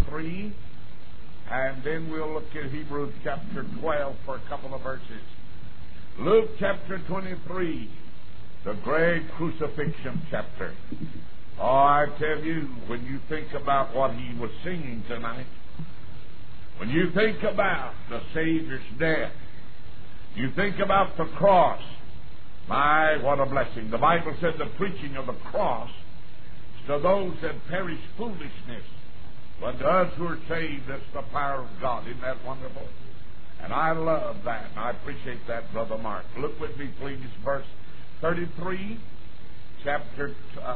23, and then we'll look at Hebrews chapter 12 for a couple of verses. Luke chapter 23, the great crucifixion chapter. Oh, I tell you, when you think about what he was singing tonight, when you think about the Savior's death, you think about the cross, my, what a blessing. The Bible said the preaching of the cross to those that perish foolishness, but to us who are saved, that's the power of God. Isn't that wonderful? And I love that, and I appreciate that, Brother Mark. Look with me, please, verse 33, chapter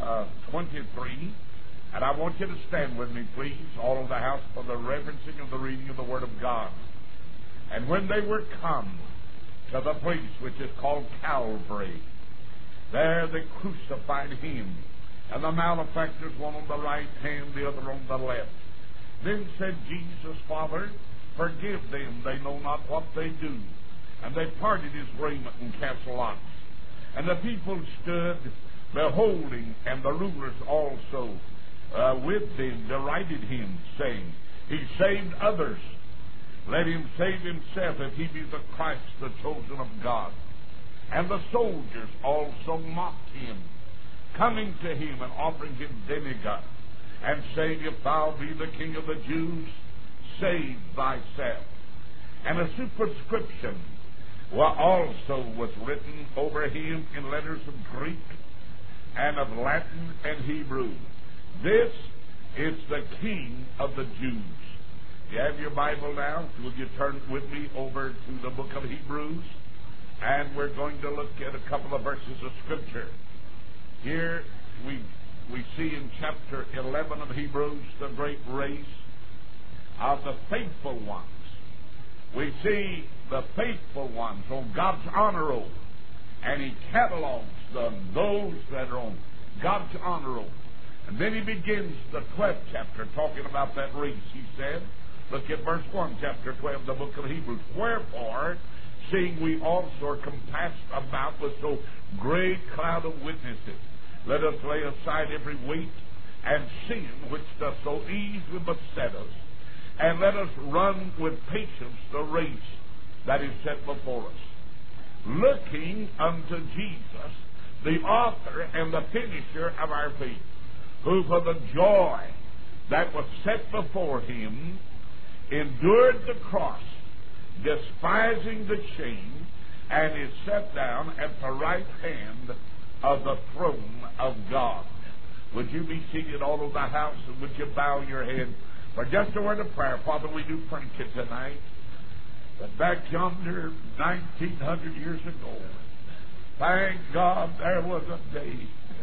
23. And I want you to stand with me, please, all of the house, for the reverencing of the reading of the Word of God. And when they were come to the place which is called Calvary, there they crucified him, and the malefactors, one on the right hand, the other on the left. Then said Jesus, Father, forgive them, they know not what they do. And they parted his raiment and cast lots. And the people stood beholding, and the rulers also with them derided him, saying, He saved others. Let him save himself, if he be the Christ, the chosen of God. And the soldiers also mocked him, coming to him and offering him vinegar, and saying, If thou be the King of the Jews, save thyself. And a superscription also was written over him in letters of Greek and of Latin and Hebrew. This is the King of the Jews. You have your Bible now? Will you turn with me over to the book of Hebrews? And we're going to look at a couple of verses of Scripture. Here we see in chapter 11 of Hebrews the great race of the faithful ones. We see the faithful ones on God's honor roll, and he catalogs them, those that are on God's honor roll. And then he begins the 12th chapter talking about that race. He said, look at verse 1, chapter 12, the book of Hebrews. Wherefore, seeing we also are compassed about with so great cloud of witnesses, let us lay aside every weight and sin which doth so easily beset us, and let us run with patience the race that is set before us, looking unto Jesus, the author and the finisher of our faith, who for the joy that was set before him endured the cross, despising the shame, and is set down at the right hand of the throne of God. Would you be seated all over the house, and would you bow your head for just a word of prayer? Father, we do thank you tonight that back yonder 1900 years ago, thank God there was a day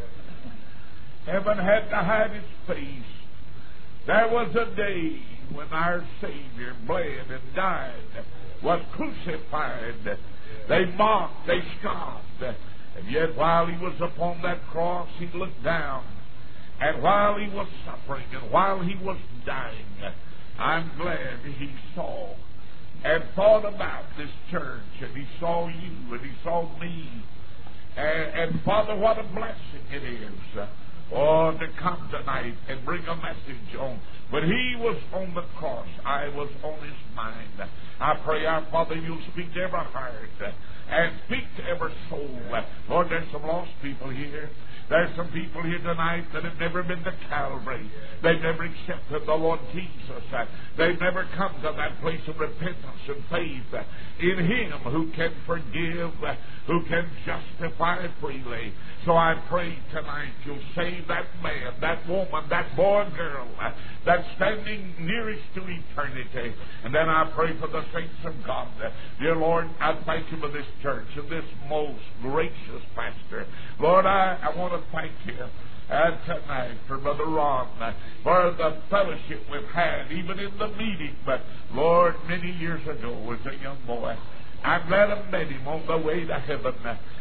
heaven had to hide its face. There was a day when our Savior bled and died, was crucified. They mocked, they scoffed, and yet while he was upon that cross, he looked down. And while he was suffering, and while he was dying, I'm glad he saw and thought about this church, and he saw you, and he saw me. And Father, what a blessing it is. Oh, to come tonight and bring a message on. But he was on the cross. I was on his mind. I pray, our Father, you'll speak to every heart and speak to every soul. Lord, there's some lost people here. There's some people here tonight that have never been to Calvary. They've never accepted the Lord Jesus. They've never come to that place of repentance and faith in him who can forgive, who can justify freely. So I pray tonight you'll save that man, that woman, that boy and girl that's standing nearest to eternity. And then I pray for the saints of God. Dear Lord, I thank you for this church and this most gracious pastor. Lord, I want to thank you tonight for Brother Ron, for the fellowship we've had, even in the meeting. But Lord, many years ago as a young boy, I'm glad I met him on the way to heaven.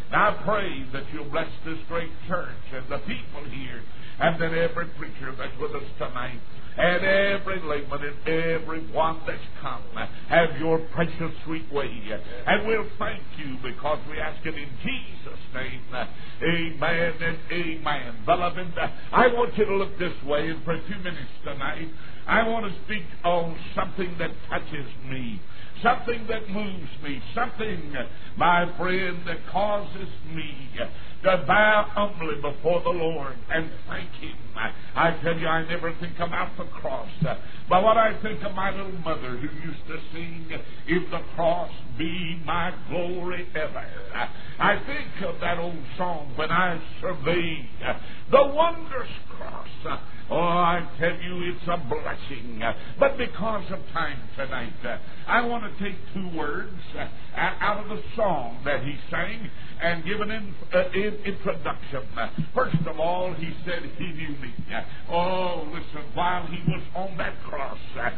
I pray that you'll bless this great church and the people here, and that every preacher that's with us tonight, and every layman and every one that's come, have your precious sweet way. And we'll thank you because we ask it in Jesus' name. Amen and amen. Beloved, I want you to look this way, and for 2 minutes tonight, I want to speak on something that touches me, something that moves me, something, my friend, that causes me to bow humbly before the Lord and thank Him. I tell you, I never think about the cross, but what I think of my little mother who used to sing, "If the cross be my glory ever." I think of that old song when I survey the wondrous cross. Oh, I tell you, it's a blessing. But because of time tonight, I want to take 2 words out of the song that he sang and give an introduction. First of all, he said he knew me. Oh, listen, while he was on that cross,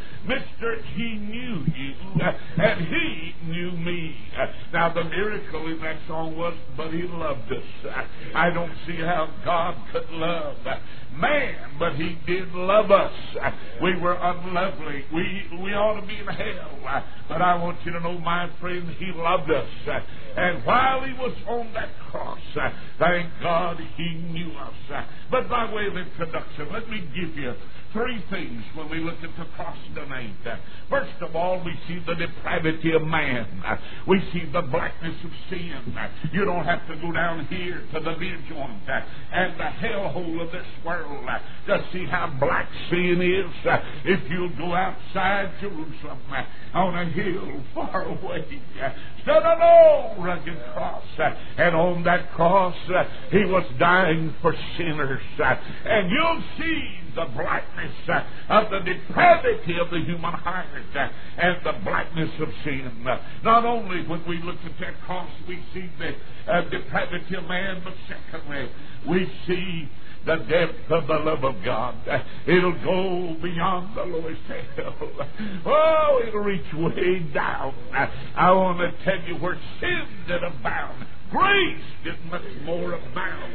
Mr. He knew you, and he knew me. Now, the miracle in that song was, but he loved us. I don't see how God could love man, but he did love us. We were unlovely. We ought to be in hell. But I want you to know, my friend, he loved us. And while he was on that cross, thank God he knew us. But by way of introduction, let me give you 3 things when we look at the cross tonight. First of all, we see the depravity of man. We see the blackness of sin. You don't have to go down here to the beer joint and the hellhole of this world to see how black sin is. If you'll go outside Jerusalem on a hill far away, stood an old rugged cross, and on that cross he was dying for sinners. And you'll see the blackness of the depravity of the human heart and the blackness of sin. Not only when we look at that cross we see the depravity of man, but secondly we see the depth of the love of God. It'll go beyond the lowest hell. Oh, it'll reach way down. I want to tell you, where sin did abound, grace did much more abound.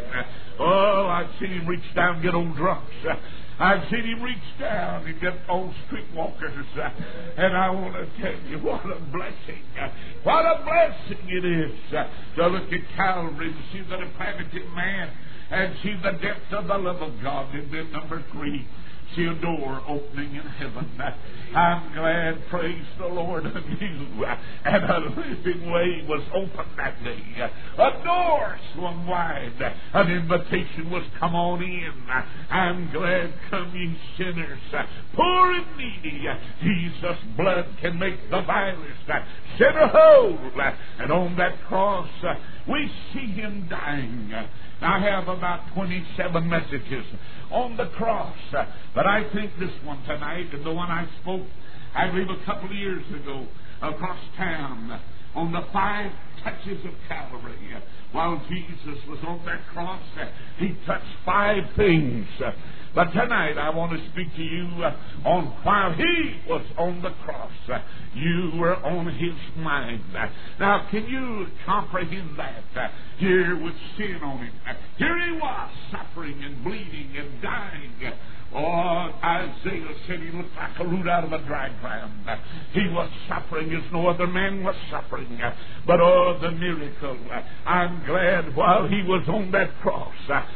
Oh, I've seen him reach down and get old drunks. I've seen him reach down and get old streetwalkers. And I want to tell you, what a blessing. What a blessing it is to look at Calvary and see the depravity of man and see the depth of the love of God. And then number 3, see a door opening in heaven. I'm glad, praise the Lord, of you. And a living way was opened that day. A door swung wide. An invitation was, come on in. I'm glad, come ye sinners, poor and needy. Jesus' blood can make the vilest sinner whole. And on that cross, we see him dying. I have about 27 messages on the cross, but I think this one tonight, and the one I spoke, I believe, a couple of years ago across town on the 5 touches of Calvary. While Jesus was on that cross, he touched 5 things. But tonight I want to speak to you on while he was on the cross, you were on his mind. Now, can you comprehend that? Here with sin on him. Here he was, suffering and bleeding and dying. Oh, Isaiah said he looked like a root out of a dry ground. He was suffering as no other man was suffering. But oh, the miracle. I'm glad while he was on that cross,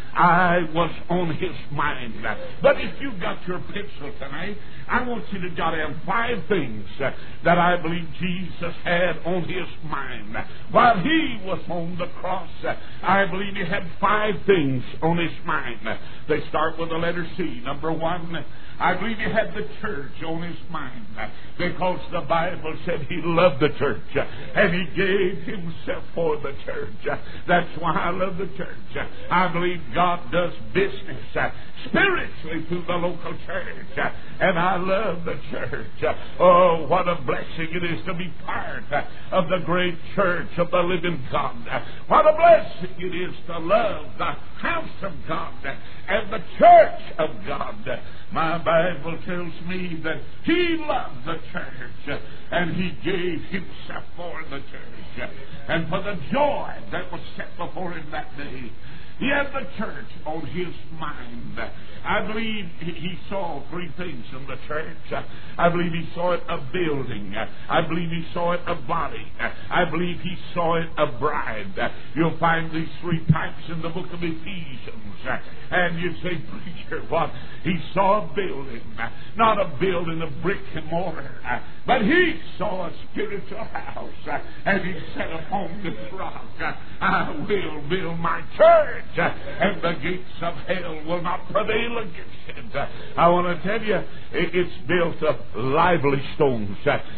I was on his mind. But if you've got your pencil tonight, I want you to jot down 5 things that I believe Jesus had on his mind. While he was on the cross, I believe he had 5 things on his mind. They start with the letter C. Number 1, I believe he had the church on his mind, because the Bible said he loved the church and he gave himself for the church. That's why I love the church. I believe God does business spiritually through the local church, and I love the church. Oh, what a blessing it is to be part of the great church of the living God. What a blessing it is to love the house of God and the church of God. My Bible tells me that He loved the church and He gave Himself for the church. And for the joy that was set before Him that day, He had the church on His mind. I believe He saw three things in the church. I believe He saw it a building. I believe He saw it a body. I believe He saw it a bride. You'll find these three types in the book of Ephesians. And you say, preacher, what? He saw a building. Not a building of brick and mortar. But He saw a spiritual house. And He said, upon this rock I will build my church. And the gates of hell will not prevail against it. I want to tell you, it's built of lively stones,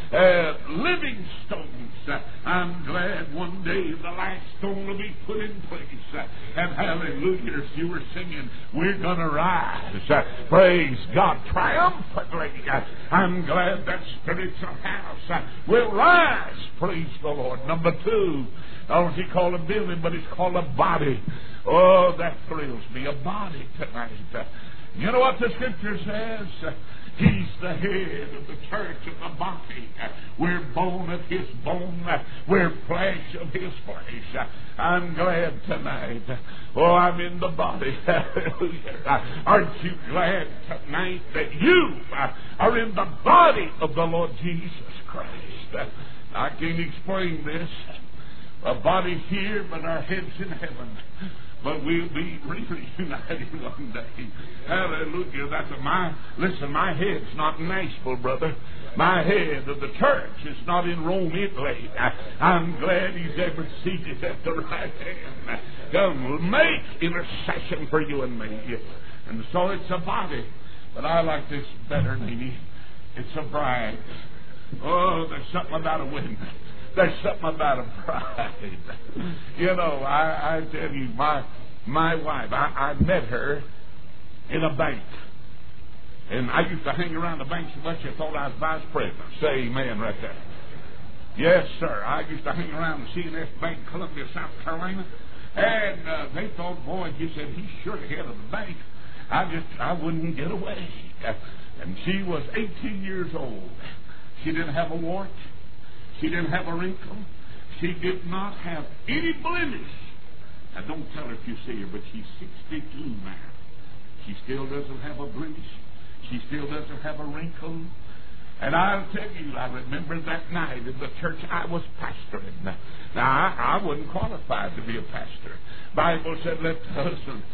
living stones. I'm glad one day the last stone will be put in place. And hallelujah, as you were singing, we're going to rise. Praise God, triumphantly. I'm glad that spiritual house will rise. Praise the Lord. Number two, I don't see called a building, but it's called a body. Oh, that thrills me. A body tonight. You know what the Scripture says? He's the head of the church of the body. We're bone of His bone. We're flesh of His flesh. I'm glad tonight. Oh, I'm in the body. Aren't you glad tonight that you are in the body of the Lord Jesus Christ? I can't explain this. A body here, but our head's in heaven. But we'll be reunited one day. Hallelujah. Listen, my head's not in Nashville, brother. My head of the church is not in Rome, Italy. I'm glad He's ever seated at the right hand. Come, make intercession for you and me. And so it's a body. But I like this better, Nene. It's a bride. Oh, there's something about a wedding. There's something about a bride. You know, I tell you, my wife, I met her in a bank. And I used to hang around the bank so much I thought I was vice president. Say amen right there. Yes, sir. I used to hang around the CNS Bank, Columbia, South Carolina. And they thought, boy, he said, he's sure the head of the bank. I wouldn't get away. And she was 18 years old. She didn't have a wart. She didn't have a wrinkle. She did not have any blemish. Now, don't tell her if you see her, but she's 62 now. She still doesn't have a blemish. She still doesn't have a wrinkle. And I'll tell you, I remember that night in the church I was pastoring. Now, I wasn't qualified to be a pastor. Bible said, let the husband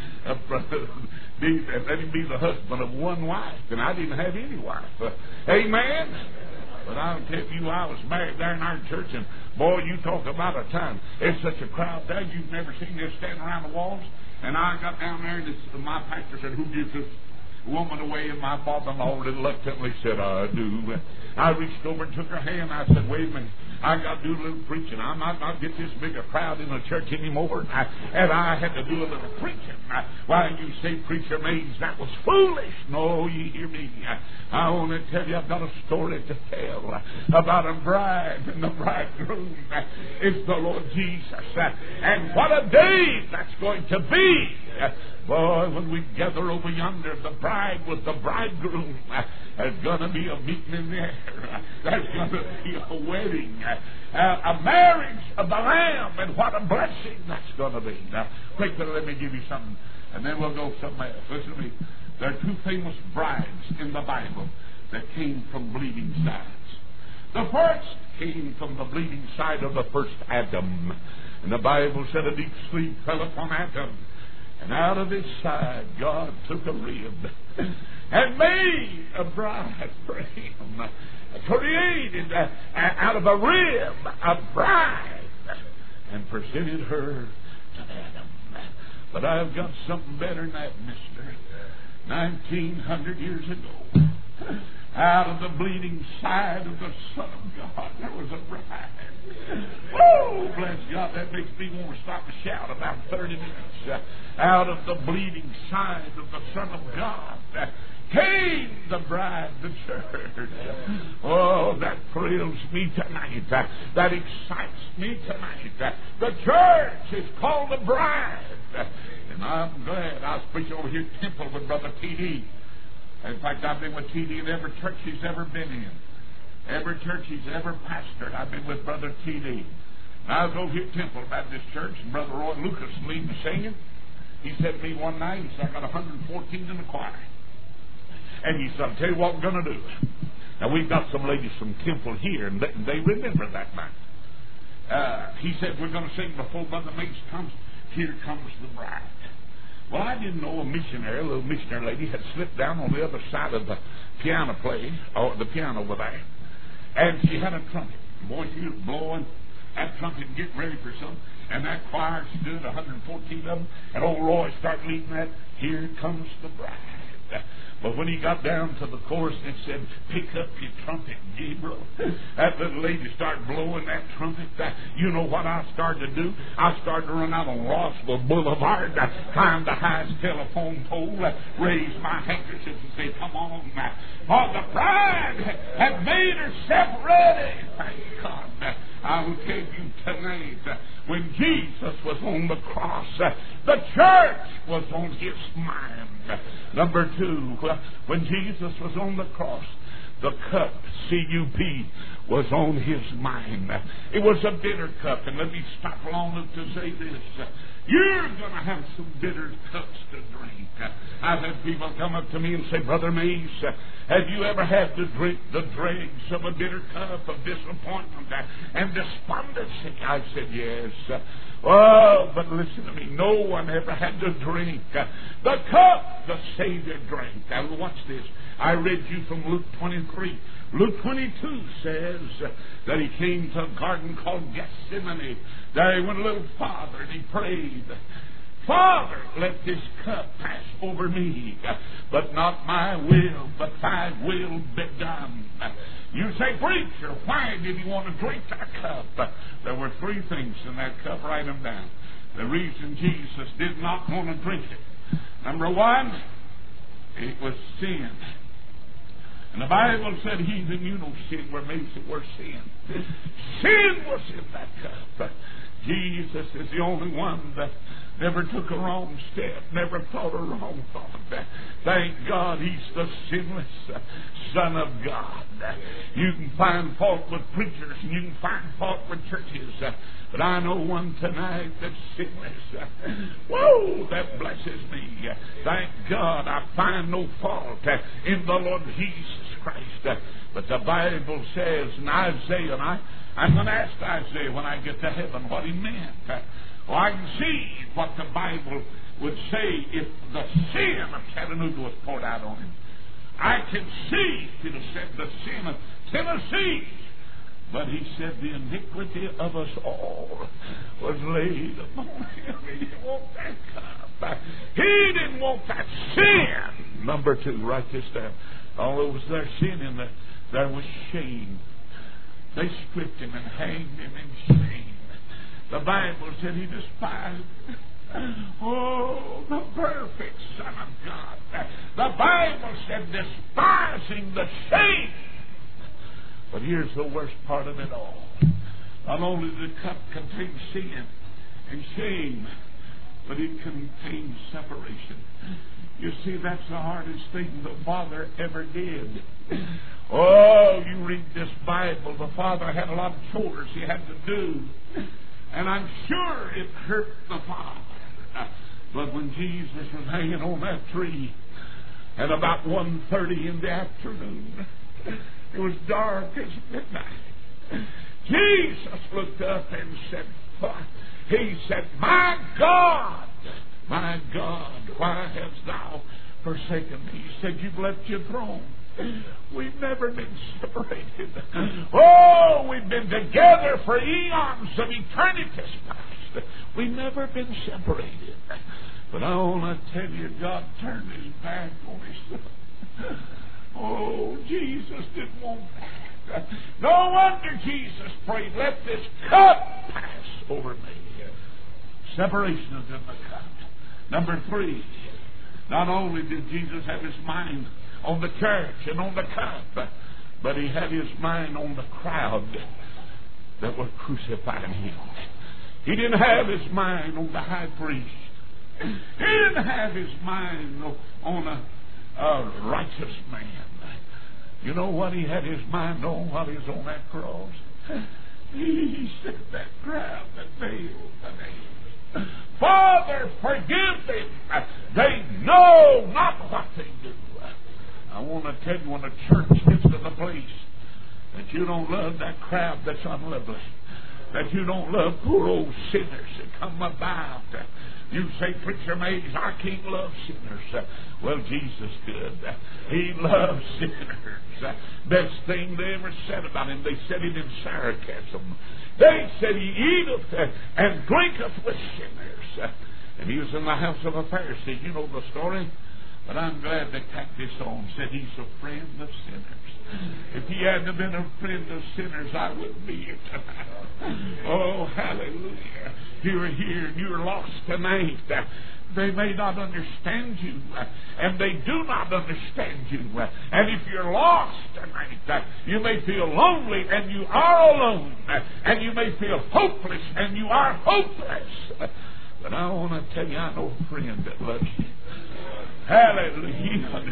let him be the husband of one wife. And I didn't have any wife. Amen? But I'll tell you, I was married there in our church, and boy, you talk about a time. There's such a crowd there, you've never seen this standing around the walls. And I got down there, and my pastor said, who gives this woman away? And my father-in-law reluctantly said, I do. I reached over and took her hand. I said, wait a minute, I got to do a little preaching. I might not get this big a crowd in the church anymore. And I had to do a little preaching. Why, you say, preacher means that was foolish. No, you hear me. I want to tell you, I've got a story to tell about a bride and the bridegroom. It's the Lord Jesus. And what a day that's going to be. Boy, when we gather over yonder, the bride with the bridegroom, there's going to be a meeting in the air. There's going to be a wedding, a marriage of the Lamb, and what a blessing that's going to be. Now, quickly, let me give you something, and then we'll go somewhere else. Listen to me. There are two famous brides in the Bible that came from bleeding sides. The first came from the bleeding side of the first Adam. And the Bible said a deep sleep fell upon Adam. And out of his side, God took a rib and made a bride for him. Created out of a rib a bride and presented her to Adam. But I've got something better than that, mister. 1900 years ago, out of the bleeding side of the Son of God, there was a bride. Oh, bless God, that makes me want to stop and shout about 30 minutes. Out of the bleeding side of the Son of God came the bride, the church. Oh, that thrills me tonight. That excites me tonight. The church is called the bride. And I'm glad I was preaching over here at Temple with Brother T.D. In fact, I've been with T.D. in every church he's ever been in. Every church he's ever pastored, I've been with Brother T.D. I was over here at Temple Baptist Church, and Brother Roy Lucas leading the singing. He said to me one night, he said, I got 114 in the choir. And he said, I'll tell you what we're going to do. Now, we've got some ladies from Temple here, and they remember that night. He said, we're going to sing before Brother Mapes comes, Here Comes the Bride. Well, I didn't know a little missionary lady, had slipped down on the other side of the piano or the piano over there, and she had a trumpet. Boy, she was blowing that trumpet and getting ready for something, and that choir stood, 114 of them, and old Roy started leading that, Here Comes the Bride. But when he got down to the chorus, it said, Pick up your trumpet, Gabriel. That little lady started blowing that trumpet. You know what I started to do? I started to run out on Rossville Boulevard, climb the highest telephone pole, raise my handkerchief and say, Come on now. For the bride had made herself ready. Thank God. I will tell you tonight, when Jesus was on the cross, the church was on his mind. Number two, when Jesus was on the cross, the cup, C-U-P, was on his mind. It was a bitter cup. And let me stop long enough to say this. You're going to have some bitter cups to drink. I've had people come up to me and say, Brother Mace, have you ever had to drink the dregs of a bitter cup of disappointment and despondency? I said, yes. Oh, but listen to me. No one ever had to drink the cup the Savior drank. Now, watch this. I read you from Luke 23. Luke 22 says that he came to a garden called Gethsemane. There he went a little farther and he prayed, Father, let this cup pass over me, but not my will, but thy will be done. You say, Preacher, why did he want to drink that cup? There were three things in that cup. Write them down. The reason Jesus did not want to drink it. Number one, it was sin. And the Bible said, Heathen, you know sin were made to worse sin. Sin was in that cup. Jesus is the only one that never took a wrong step, never thought a wrong thought. Thank God he's the sinless Son of God. You can find fault with preachers and you can find fault with churches, but I know one tonight that's sinless. Whoa, that blesses me. Thank God I find no fault in the Lord Jesus Christ. But the Bible says in Isaiah, and I'm going to ask Isaiah when I get to heaven what he meant. Well, I can see what the Bible would say if the sin of Chattanooga was poured out on him. I can see, he'd have said, the sin of Tennessee. But he said the iniquity of us all was laid upon him. He didn't want that cup. He didn't want that sin. Number two, write this down. Although it was their sin in there was shame. They stripped him and hanged him in shame. The Bible said he despised, the perfect Son of God. The Bible said despising the shame. But here's the worst part of it all. Not only did the cup contain sin and shame, but it contains separation. You see, that's the hardest thing the Father ever did. Oh, you read this Bible, the Father had a lot of chores he had to do. And I'm sure it hurt the Father. But when Jesus was hanging on that tree at about 1:30 in the afternoon, it was dark as midnight. Jesus looked up and said, He said, My God, why hast thou forsaken me? He said, You've left your throne. We've never been separated. Oh, we've been together for eons of eternity's past. We've never been separated. But I want to tell you, God turned his back on his Son. Oh, Jesus didn't want that. No wonder Jesus prayed, let this cup pass over me. Separation is in the cup. Number three, not only did Jesus have his mind on the church and on the cup, but he had his mind on the crowd that were crucifying him. He didn't have his mind on the high priest. He didn't have his mind on A righteous man. You know what he had his mind on while he was on that cross? He said, that crowd that nailed the nails, Father, forgive them. They know not what they do. I want to tell you, when a church gets to the place that you don't love that crowd that's unlovely, that you don't love poor old sinners that come about. You say, Preacher Mays, I can't love sinners. Well, Jesus did. He loves sinners. Best thing they ever said about him, they said it in sarcasm. They said he eateth and drinketh with sinners. And he was in the house of a Pharisee. You know the story. But I'm glad they tacked this on, said he's a friend of sinners. If he hadn't been a friend of sinners, I wouldn't be here tonight. Oh, hallelujah. You're here and you're lost tonight. They may not understand you, and they do not understand you. And if you're lost tonight, you may feel lonely, and you are alone. And you may feel hopeless, and you are hopeless. But I want to tell you, I know a friend that loves you. Hallelujah.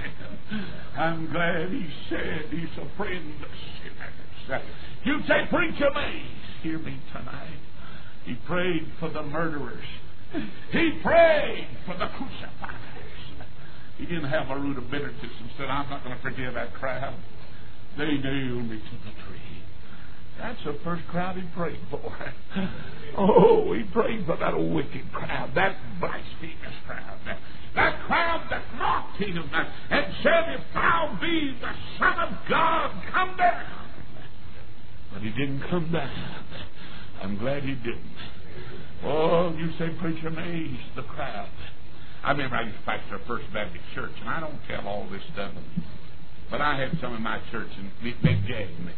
I'm glad he said he's a friend of sinners. You say, Preacher Mays, hear me tonight. He prayed for the murderers. He prayed for the crucifiers. He didn't have a root of bitterness and said, I'm not going to forgive that crowd. They nailed me to the tree. That's the first crowd he prayed for. Oh, he prayed for that old wicked crowd, that blasphemous crowd, that crowd that mocked him and said, if thou be the Son of God, come down. But he didn't come down. I'm glad he didn't. Oh, you say, Preacher Mays, the crowd. I remember I used to pastor a First Baptist church, and I don't tell all this stuff, but I had some in my church, and they gagged me.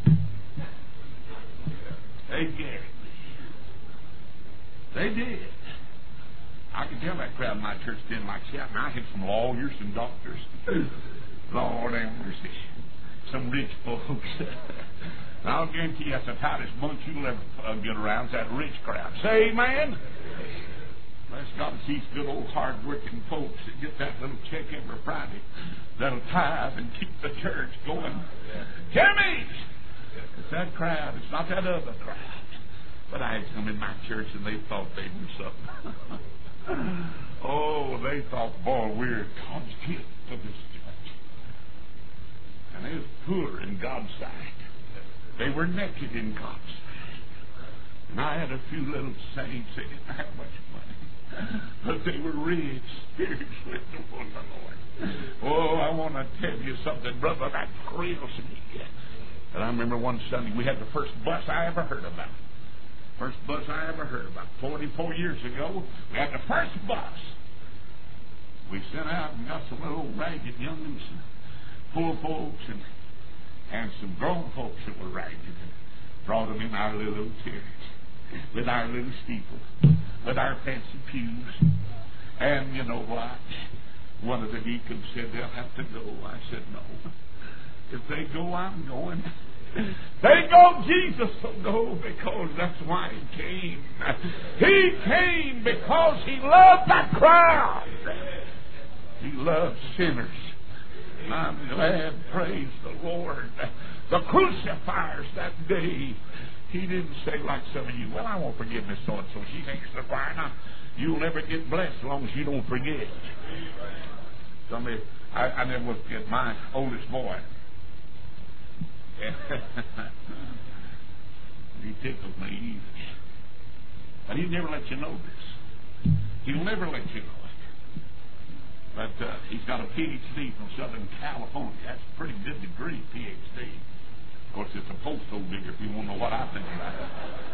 They gagged me. They did. I can tell that crowd in my church didn't like shouting. I had some lawyers and doctors. Lord have mercy. Some rich folks. I'll guarantee you that's the tightest bunch you'll ever get around is that rich crowd. Say amen. Bless God, it's these good old hard-working folks that get that little check every Friday that'll tithe and keep the church going. Jimmy! It's that crowd. It's not that other crowd. But I had some in my church and they thought they were something. Oh, they thought, boy, we're God's gift to this church. And they was poor in God's sight. They were naked in God's sight. And I had a few little saints that didn't have much money, but they were rich spiritually before the Lord. Oh, I want to tell you something, brother, that thrills me. And I remember one Sunday we had the first bus I ever heard about. First bus I ever heard about. 44 years ago, we had the first bus. We sent out and got some little ragged youngins, poor folks, and some grown folks that were ragged, and brought them in our little church, with our little steeple, with our fancy pews. And you know what? One of the deacons said they'll have to go. I said no. If they go, I'm going. They go, Jesus will go, because that's why he came. He came because he loved that crowd. He loves sinners. And I'm glad, praise the Lord. The crucifiers that day, he didn't say like some of you, well, I won't forgive Miss so-and-so. She thinks the fire. Now, you'll never get blessed as long as you don't forget. Somebody, I never will forget my oldest boy. He tickled me. But he'll never let you know this. He'll never let you know it. But he's got a PhD from Southern California. That's a pretty good degree, PhD. Of course, it's a postal digger if you want to know what I think about it.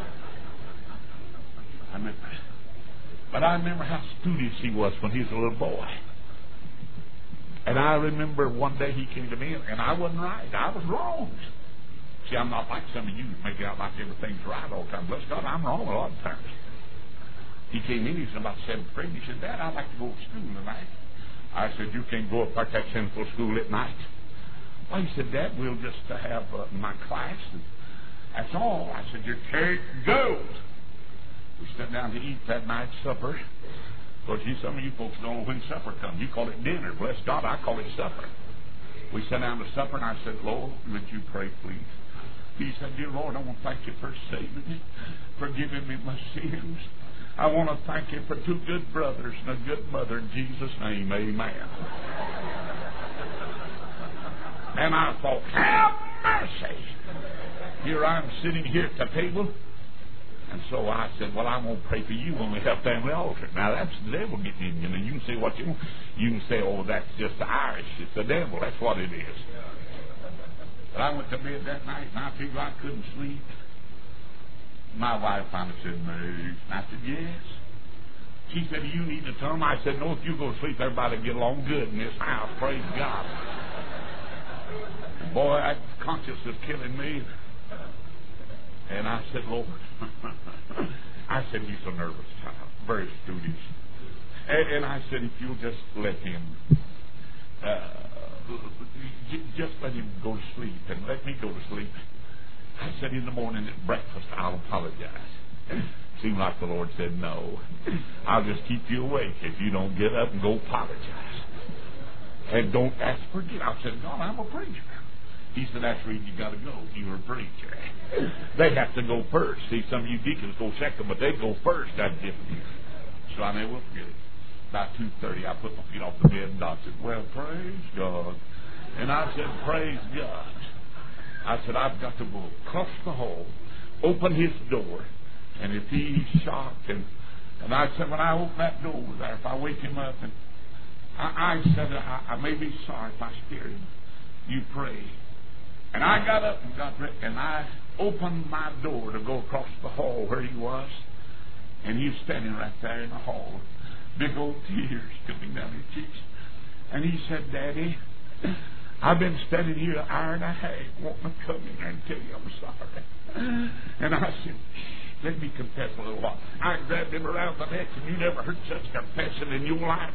But I remember how studious he was when he was a little boy. And I remember one day he came to me, and I wasn't right. I was wrong. See, I'm not like some of you that make it out like everything's right all the time. Bless God, I'm wrong a lot of times. He came in, he was about 7th grade. He said, Dad, I'd like to go to school tonight. I said, you can't go up to that sinful school at night. Well, he said, Dad, we'll just have my class, and that's all. I said, your church goes. We sat down to eat that night supper. Because some of you folks don't know when supper comes. You call it dinner. Bless God, I call it supper. We sat down to supper, and I said, Lord, would you pray, please? He said, dear Lord, I want to thank you for saving me, forgiving me my sins. I want to thank you for two good brothers and a good mother. In Jesus' name, amen. And I thought, have mercy. Here I'm sitting here at the table. And so I said, well, I'm going to pray for you when we have family altar. Now, that's the devil getting in you. Know, you can say what you want. You can say, oh, that's just the Irish. It's the devil. That's what it is. But I went to bed that night, and I figured I couldn't sleep. My wife finally said, Mary. And I said, yes. She said, you need to tell them. I said, no, if you go to sleep, everybody will get along good in this house. Praise God. Boy, that conscience is killing me. And I said, Lord, I said, he's a nervous child, very studious. And I said, if you'll just let him, just let him go to sleep and let me go to sleep. I said, in the morning at breakfast, I'll apologize. Seemed like the Lord said, no, I'll just keep you awake if you don't get up and go apologize. And don't ask for forgiveness. I said, God, I'm a preacher. He said, that's where you got to go. You're a preacher. They have to go first. See, some of you deacons go second, but they go first. That's different. So I never will forget it. About 2:30, I put my feet off the bed, and Doc said, well, praise God. And I said, praise God. I said, I've got to go across the hall, open his door, and if he's shocked, and I said, when I open that door there, if I wake him up, and I said, I may be sorry if I scare him. You pray. And I got up and got ready, and I opened my door to go across the hall where he was, and he was standing right there in the hall, big old tears coming down his cheeks. And he said, Daddy, I've been standing here an hour and a half wanting to come in there and tell you I'm sorry. And I said, let me confess a little while. I grabbed him around the neck, and you never heard such confession in your life.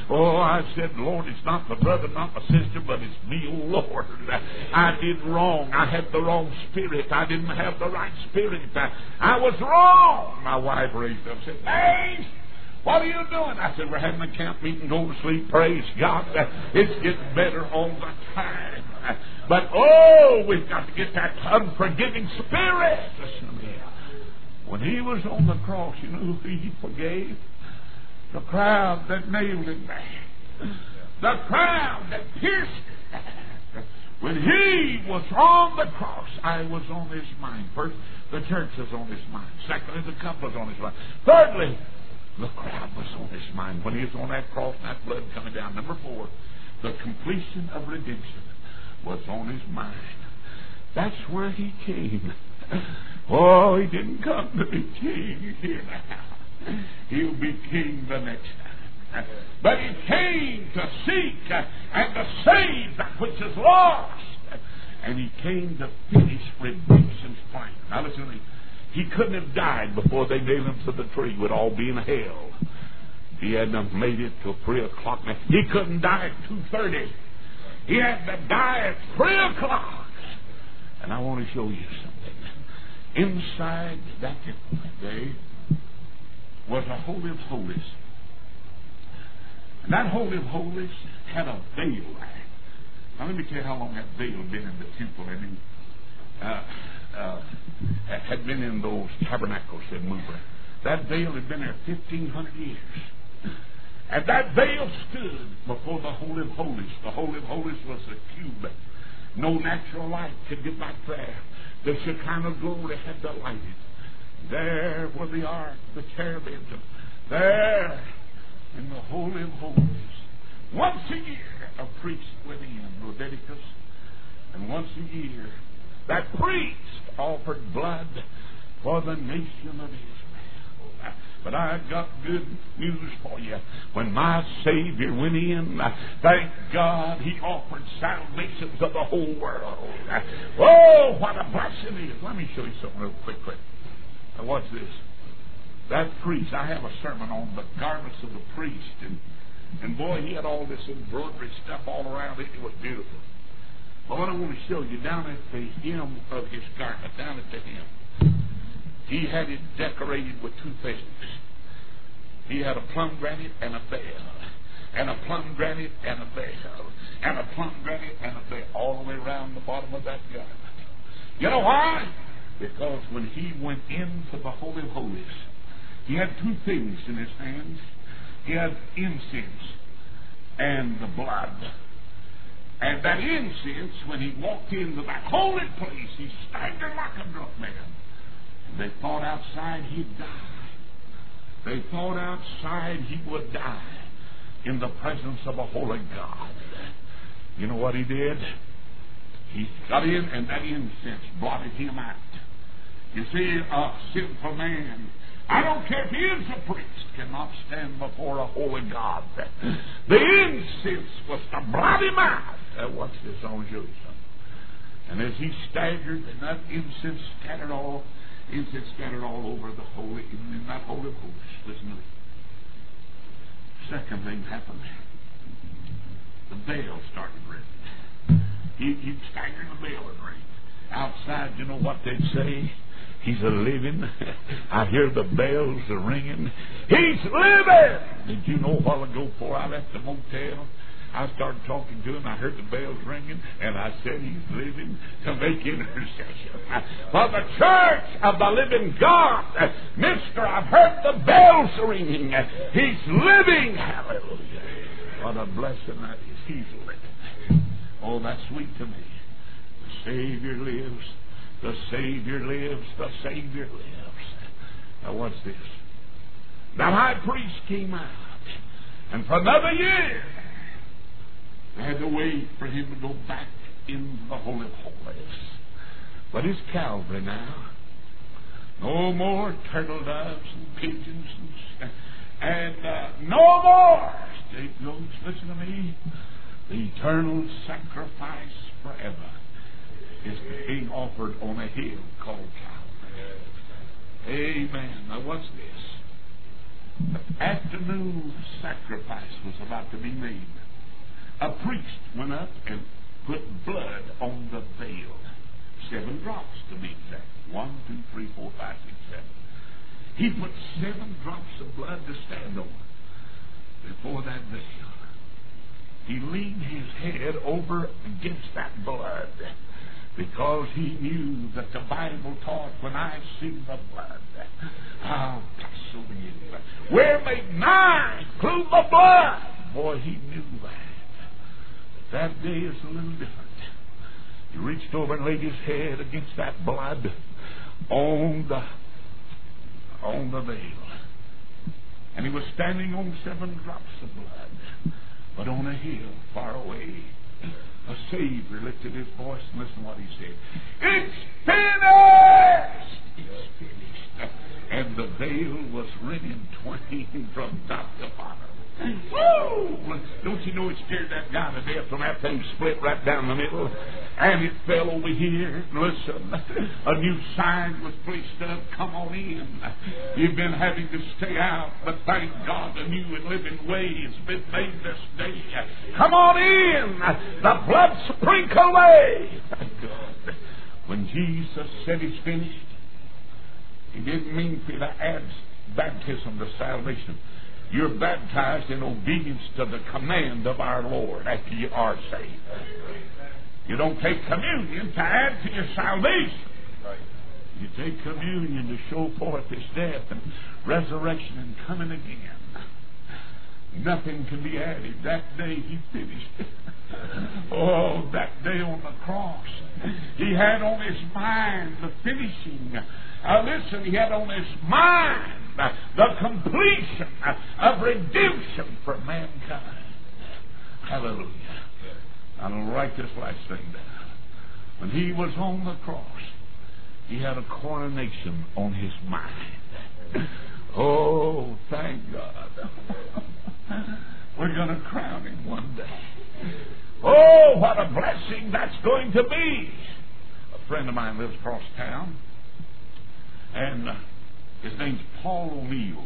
I said, Lord, it's not my brother, not my sister, but it's me, oh Lord. I did wrong. I had the wrong spirit. I didn't have the right spirit. I was wrong. My wife raised up and said, hey, what are you doing? I said, we're having a camp meeting, go to sleep, praise God. It's getting better all the time. But, we've got to get that unforgiving spirit. Listen to me. When he was on the cross, you know who he forgave? The crowd that nailed him there. The crowd that pierced him. When he was on the cross, I was on his mind. First, the church was on his mind. Secondly, the couple was on his mind. Thirdly, the crowd was on his mind when he was on that cross and that blood coming down. Number 4, the completion of redemption was on his mind. That's where he came. Oh, he didn't come to be king here now. He'll be king the next time. But he came to seek and to save that which is lost. And he came to finish redemption's plan. Now listen to me. He couldn't have died before they nailed him to the tree with all being hell. He hadn't made it till 3 o'clock. He couldn't die at 2:30. He had to die at 3 o'clock. And I want to show you something. Inside that day was a Holy of Holies. And that Holy of Holies had a veil there. Now let me tell you how long that veil had been in the temple. And had been in those tabernacles that moved. That veil had been there 1,500 years. And that veil stood before the Holy of Holies. The Holy of Holies was a cube. No natural light could get back there. The Shekinah glory had to light it. There were the ark, the cherubims. There in the Holy of Holies. Once a year, a priest went in, Leviticus. And once a year, that priest offered blood for the nation of Israel. But I've got good news for you. When my Savior went in, thank God he offered salvation to the whole world. Oh, what a blessing it is. Let me show you something real quick. Now watch this. That priest, I have a sermon on the garments of the priest. And boy, he had all this embroidery stuff all around it. It was beautiful. But what I want to show you, down at the hem of his garment, down at the hem, he had it decorated with 2 things. He had a pomegranate and a bell, and a pomegranate and a bell, and a pomegranate and a bell, all the way around the bottom of that garment. You know why? Because when he went into the Holy of Holies, he had two things in his hands. He had incense and the blood. And that incense, when he walked into that holy place, he staggered like a drunk man. And they thought outside he'd die. They thought outside he would die in the presence of a holy God. You know what he did? He got in, and that incense blotted him out. You see, a sinful man, I don't care if he is a priest, cannot stand before a holy God. The incense was to blot him out. Watch this on Jerusalem. And as he staggered, and that incense scattered all over the holy, in that holy place. Listen to me. Second thing happened. The bell started ringing. He'd stagger the bell and ring. Outside, you know what they'd say? He's a living. I hear the bells are ringing. He's living! Did you know a while ago before I left the motel, I started talking to him. I heard the bells ringing, and I said he's living to make intercession for the church of the living God. Mister, I've heard the bells ringing. He's living. Hallelujah. What a blessing that is. He's living. Oh, that's sweet to me. The Savior lives. The Savior lives. The Savior lives. Now watch this. That high priest came out, and for another year they had to wait for him to go back into the Holy of Holies. But it's Calvary now. No more turtle doves and pigeons and no more scapegoats. Listen to me. The eternal sacrifice forever is being offered on a hill called Calvary. Amen. Now what's this? The afternoon sacrifice was about to be made. A priest went up and put blood on the veil. 7 drops to be exact. 1, 2, 3, 4, 5, 6, 7. He put 7 drops of blood to stand on before that veil. He leaned his head over against that blood because he knew that the Bible taught, when I see the blood, I'll pass over you. Where may nigh through the blood? Boy, he knew that. That day is a little different. He reached over and laid his head against that blood on the veil. And he was standing on 7 drops of blood. But on a hill far away, a Savior lifted his voice and listen to what he said. It's finished! It's finished. And the veil was ringing twain from top to bottom. Woo! Don't you know it scared that guy to death when that thing split right down the middle and it fell over here? Listen, a new sign was placed up. Come on in. You've been having to stay out, but thank God a new and living way has been made this day. Come on in. The blood sprinkled away. Thank God. When Jesus said it's finished, he didn't mean for you to add baptism to salvation. You're baptized in obedience to the command of our Lord after you are saved. You don't take communion to add to your salvation. You take communion to show forth His death and resurrection and coming again. Nothing can be added. That day He finished. Oh, that day on the cross. He had on His mind the finishing. Listen, He had on His mind the completion of redemption for mankind. Hallelujah. I'll write this last thing down. When He was on the cross, He had a coronation on His mind. Oh, thank God. We're going to crown Him one day. Oh, what a blessing that's going to be. A friend of mine lives across town, and his name's Paul O'Neill.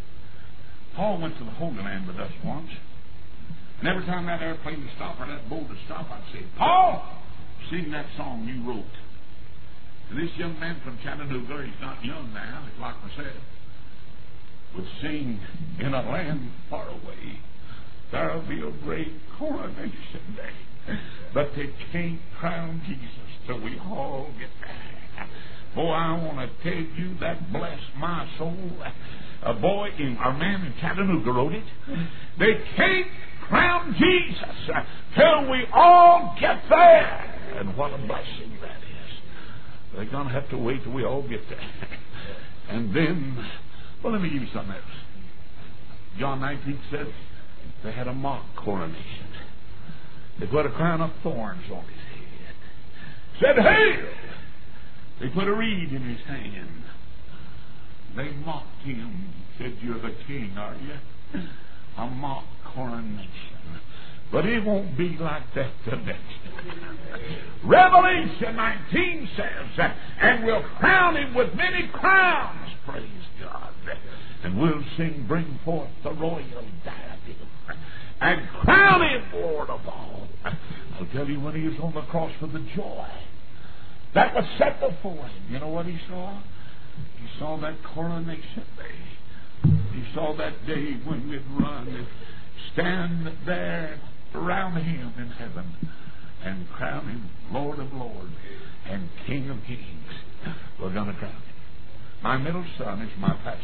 Paul went to the Holy Land with us once, and every time that airplane would stop or that boat would stop, I'd say, Paul, sing that song you wrote. And this young man from Chattanooga, he's not young now, like I said, would sing, in a land far away, there'll be a great coronation day. But they can't crown Jesus till we all get there. Boy, I want to tell you that blessed my soul. A man in Chattanooga wrote it. They can't crown Jesus till we all get there. And what a blessing that is. They're going to have to wait till we all get there. And then, well, let me give you something else. John 19 says they had a mock coronation. They put a crown of thorns on his head. Said, "Hail!" They put a reed in his hand. They mocked him. Said, "You're the king, are you?" A mock coronation. But it won't be like that the next time. Revelation 19 says, and we'll crown him with many crowns, praise God. And we'll sing, bring forth the royal diadem, and crown him Lord of all. I'll tell you, when he was on the cross for the joy that was set before him, you know what he saw? He saw that coronation day. He saw that day when we'd run and stand there around him in heaven and crown him Lord of Lords and King of Kings. We're going to crown him. My middle son is my pastor.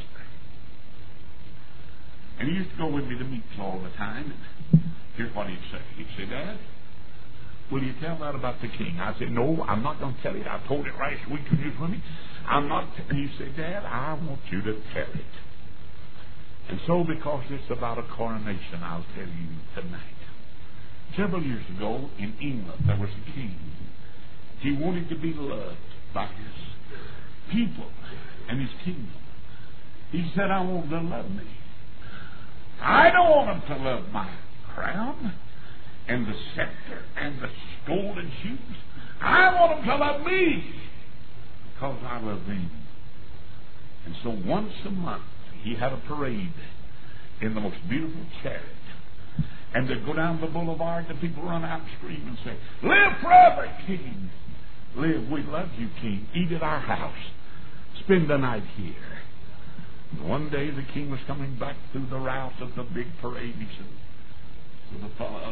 And he used to go with me to meetings all the time. And here's what he'd say. He'd say, "Dad, will you tell that about the king?" I said, "No, I'm not going to tell it. I told it last week when you was with me. I'm not." And he said, "Dad, I want you to tell it." And so, because it's about a coronation, I'll tell you tonight. Several years ago in England, there was a king. He wanted to be loved by his people and his kingdom. He said, "I want them to love me. I don't want them to love my crown and the scepter and the golden shoes. I want them to love me because I love them." And so once a month, he had a parade in the most beautiful chariot. And they'd go down the boulevard, the people run out and scream and say, "Live forever, King! Live, we love you, King. Eat at our house. Spend the night here." And one day the king was coming back through the route of the big parade. He said, to the fellow,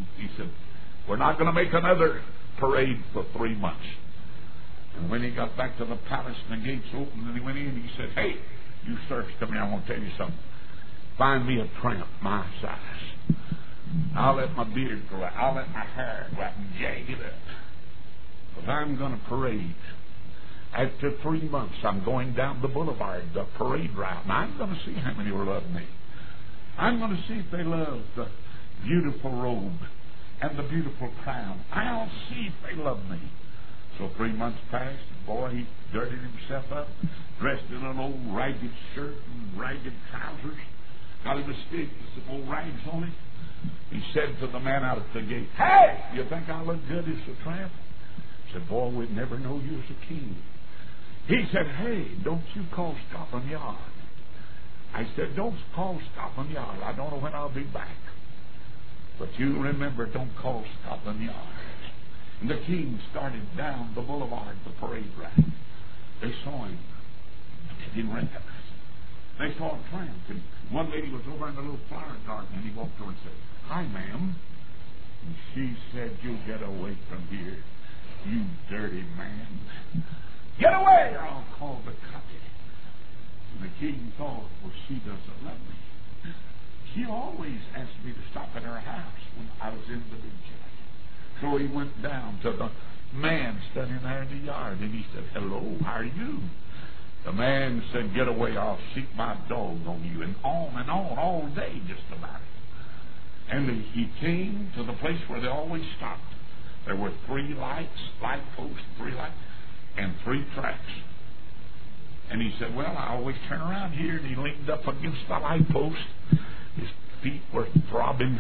"We're not going to make another parade for 3 months." And when he got back to the palace and the gates opened and he went in, he said, "Hey, you serfs, come here, I want to tell you something. Find me a tramp my size. I'll let my beard grow out. I'll let my hair go out and jag it up. But I'm going to parade. After 3 months, I'm going down the boulevard, the parade route, and I'm going to see how many will love me. I'm going to see if they love the beautiful robe and the beautiful crown. I'll see if they love me." So 3 months passed, and boy, he dirtied himself up, dressed in an old ragged shirt and ragged trousers, got him a stick with some old rags on it. He said to the man out at the gate, "Hey, you think I look good as a tramp?" He said, "Boy, we'd never know you as a king." He said, "Hey, don't you call Scotland Yard." I said, "Don't call Scotland Yard. I don't know when I'll be back. But you remember, don't call Scotland Yard." And the king started down the boulevard, the parade route. They saw him, but they didn't recognize him. They saw a tramp, and one lady was over in the little flower garden, and he walked over and said, "Hi, ma'am." And she said, "You get away from here, you dirty man. Get away or I'll call the cops." And the king thought, "Well, she doesn't love me. She always asked me to stop at her house when I was in the big church." So he went down to the man standing there in the yard, and he said, "Hello, how are you?" The man said, "Get away, I'll seek my dog on you," and on all day just about it. And he came to the place where they always stopped. There were 3 light posts, 3 lights, and 3 tracks. And he said, "Well, I always turn around here." And he leaned up against the light post. His feet were throbbing.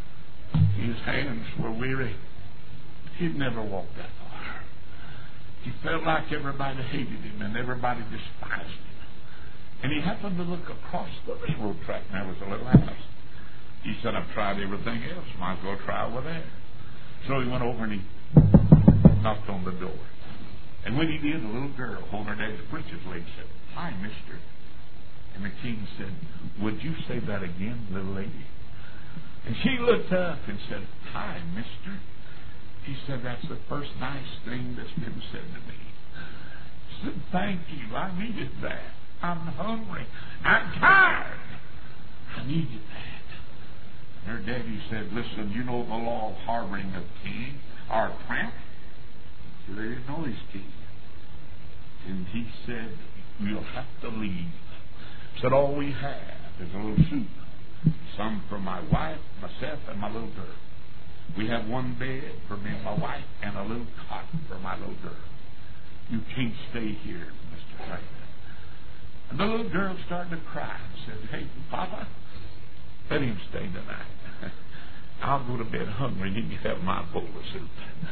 His hands were weary. He'd never walked that far. He felt like everybody hated him and everybody despised him. And he happened to look across the railroad track, and there was a little house. He said, "I've tried everything else. Might as well try over there." So he went over and he knocked on the door. And when he did, a little girl holding her dad's breeches leg said, "Hi, mister." And the king said, "Would you say that again, little lady?" And she looked up and said, "Hi, mister." He said, "That's the first nice thing that's been said to me." She said, "Thank you. I needed that. I'm hungry. I'm tired. I needed that." And her daddy said, "Listen, you know the law of harboring a king or a tramp?" So they didn't know his king. And he said, "You'll have to leave." Said, "All we have is a little soup. Some for my wife, myself, and my little girl. We have one bed for me and my wife and a little cot for my little girl. You can't stay here, Mr. Franklin." And the little girl started to cry and said, "Hey, Papa, let him stay tonight. I'll go to bed hungry and he can have my bowl of soup."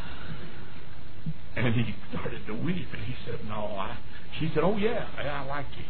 And he started to weep, and he said, "No, She said, "Oh, yeah, I like you."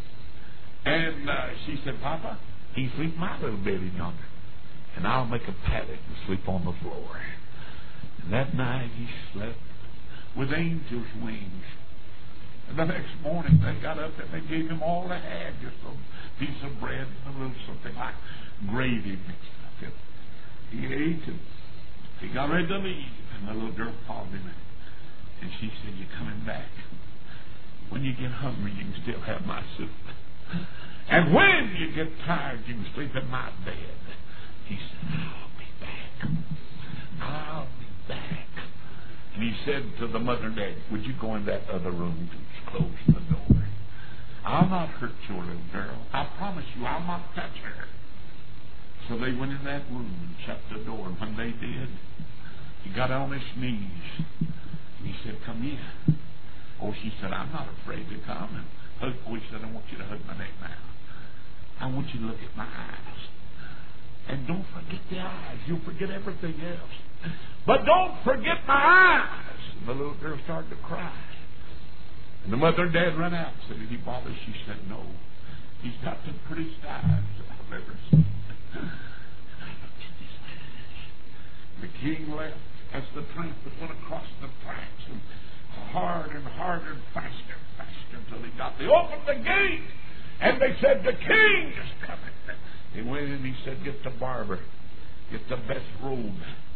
And she said, "Papa, he sleep in my little bed yonder, and I'll make a paddock and sleep on the floor." And that night he slept with angels' wings. And the next morning they got up and they gave him all they had, just a piece of bread and a little something like gravy mixed up in it. He ate and he got ready to leave, and the little girl called him in. And she said, "You're coming back. When you get hungry, you can still have my soup. And when you get tired, you can sleep in my bed." He said, "I'll be back. I'll be back." And he said to the mother and dad, "Would you go in that other room and close the door? I'll not hurt your little girl. I promise you, I'll not touch her." So they went in that room and shut the door. And when they did, he got on his knees. And he said, "Come in." Oh, she said, "I'm not afraid to come." And he said, "I want you to hug my neck now. I want you to look at my eyes. And don't forget the eyes. You'll forget everything else. But don't forget my eyes." And the little girl started to cry. And the mother and dad ran out and said, "Did he bother?" She said, "No. He's got the prettiest eyes I've ever seen." And I looked at his eyes. The king left as the tramp went across the tracks, and harder and harder and faster until he got. They opened the gate, and they said, "The king is coming." He went in and he said, "Get the barber. Get the best robe.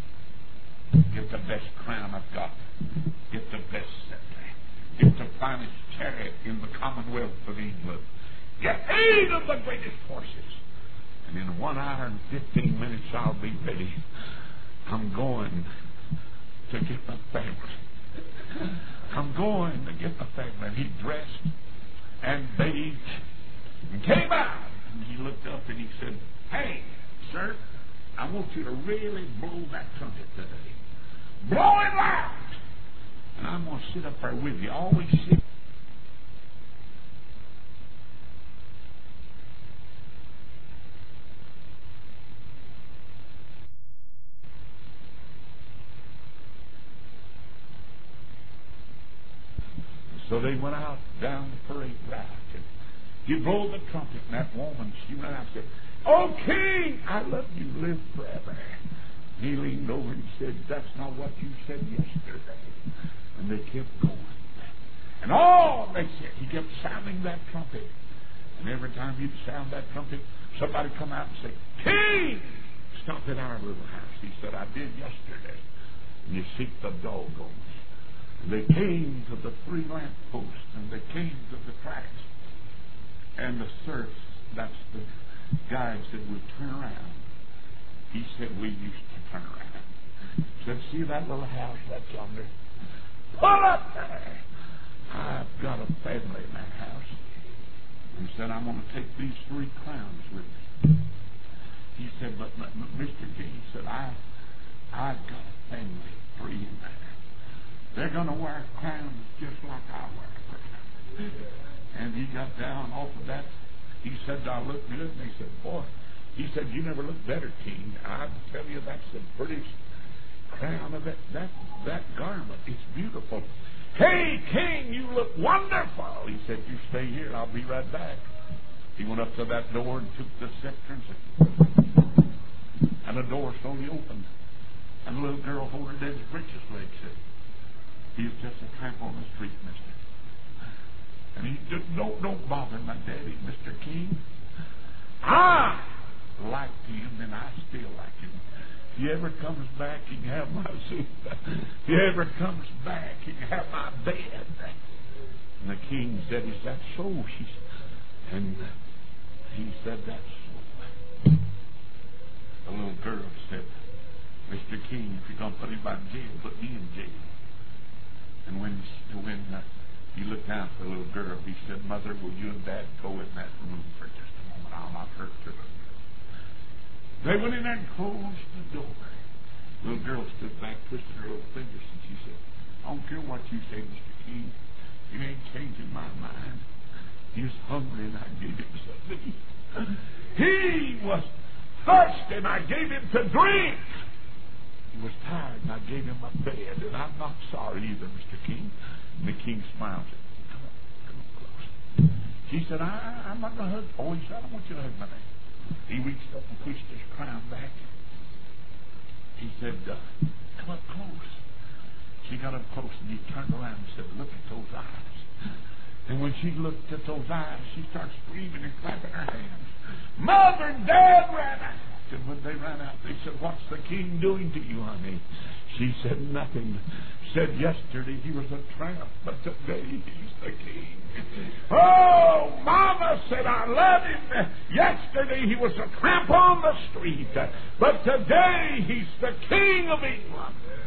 Get the best crown I've got. Get the best scepter. Get the finest chariot in the Commonwealth of England. Get 8 of the greatest horses. And in 1 hour and 15 minutes I'll be ready. I'm going to get my family. I'm going to get my family." And he dressed and bathed and came out. And he looked up and he said, "Hey, sir, I want you to really blow that trumpet today. Blow it loud. And I'm going to sit up there with you. Always sit." So they went out down the parade route. And you blow the trumpet, and that woman, she went out and said, "Oh, King, I love you. Live forever." He leaned over and said, "That's not what you said yesterday." And they kept going. And all they said, he kept sounding that trumpet. And every time he'd sound that trumpet, somebody come out and say, "King, stop at our little house." He said, "I did yesterday. And you seek the doggone." And they came to the 3 lamp posts, and they came to the tracks. And the serfs, that's the guy, said, "We'll turn around." He said, "We used to turn around." He said, "See that little house that's yonder? Pull up there. I've got a family in that house." He said, "I'm going to take these 3 crowns with me." He said, "But Mr. King," he said, I've got a family 3 in there. They're going to wear crowns just like I wear a crown." And he got down off of that. He said, "I looked good." And he said, "Boy," he said, "you never looked better, King. I tell you, that's the prettiest crown of it. That garment, it's beautiful. Hey, King, you look wonderful." He said, "You stay here. I'll be right back." He went up to that door and took the scepter and said, and the door slowly opened. And the little girl holding dad's breeches leg said, "He's just a tramp on the street, mister. And he said, don't bother my daddy, Mr. King. I liked him, and I still like him. If he ever comes back, he can have my soup. If he ever comes back, he can have my bed. And the king said, is that so? And he said, that's so. The little girl said, Mr. King, if you're going to put him in jail, put me in jail. And when he looked down at the little girl, he said, Mother, will you and Dad go in that room for just a moment? I'll not hurt your little girl. They went in there and closed the door. The little girl stood back, twisting her little fingers, and she said, I don't care what you say, Mr. King. You ain't changing my mind. He was hungry, and I gave him something. He was thirsty, and I gave him to drink. He was tired, and I gave him a bed, and I'm not sorry either, Mr. King. And the king smiled and said, come on close. She said, I'm not going to hug. Oh, he said, I don't want you to hug my name. He reached up and pushed his crown back. He said, come up close. She got up close, and he turned around and said, look at those eyes. And when she looked at those eyes, she started screaming and clapping her hands. Mother and Dad ran out. And when they ran out, they said, what's the king doing to you, honey? She said, nothing. Said, yesterday he was a tramp, but today he's the king. Oh, Mama said, I love him. Yesterday he was a tramp on the street, but today he's the king of England.